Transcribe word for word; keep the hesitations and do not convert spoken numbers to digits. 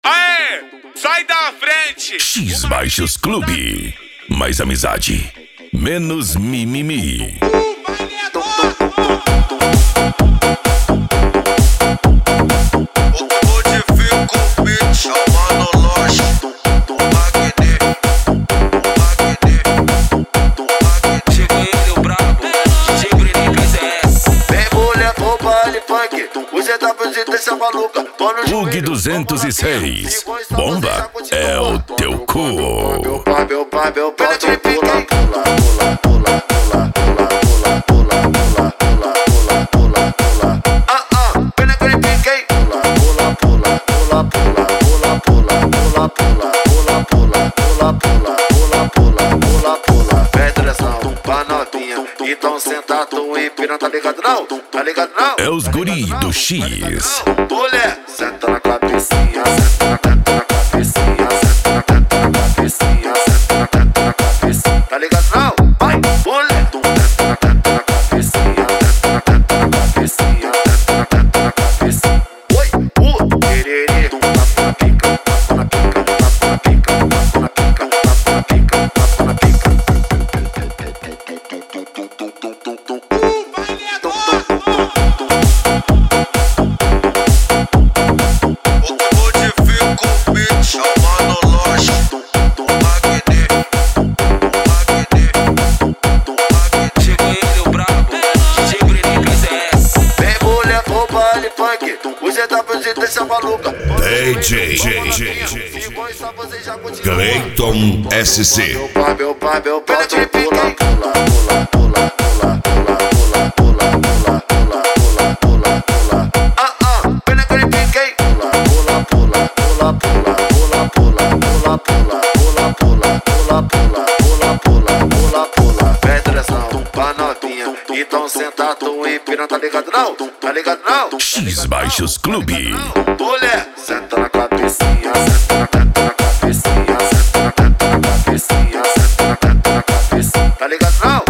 Aê, sai da frente! X Baixos Clube. Mais amizade, menos mimimi. Plug duzentos e seis. Bomba é o teu cu. Meu pai, meu pai, meu pai, pula, pula, pula, pula, pula, pula, pula, pula, pula, pula, pula, pula. Ah, ah, pena que eu piquei. Pula, pula, pula, pula, pula, pula, pula, pula, pula, pula, pula, pula, pula, pula, pula. Pede direção pra novinha. Então sentado e piranha, tá ligado não? Tá ligado não? É os guri do X. Mulher, senta na cabecinha, senta na, senta na cabecinha, senta na, senta na cabecinha, senta na, senta na cabecinha. Tá ligado não? Vai, mulher, senta na, senta na cabecinha, senta na, senta na cabecinha, senta na, senta na cabecinha. Oi, uh, tererê, tapa na pica, tapa na pica, tapa na pica, tapa na pica, tapa na pica, tapa na pica. Você tá fazendo essa maluca. D J Clayton S C. Meu pai, meu pai, meu pai, pula, pula, pula, pula, pula, pula, pula, pula, pula, pula, pula, pula. Ah, ah, pena que eu piquei. Pula, pula, pula, pula, pula, pula, pula, pula, pula, pula, pula, pula, pula, pula, pula. Pede direção pra novinha. Então sentado e piranha, tá ligado não? Tá ligado não? X Baixos Clube. Mulher, senta na cabecinha, senta na, senta na cabecinha, senta na, senta na cabecinha, senta na, senta na cabecinha. Tá ligado não?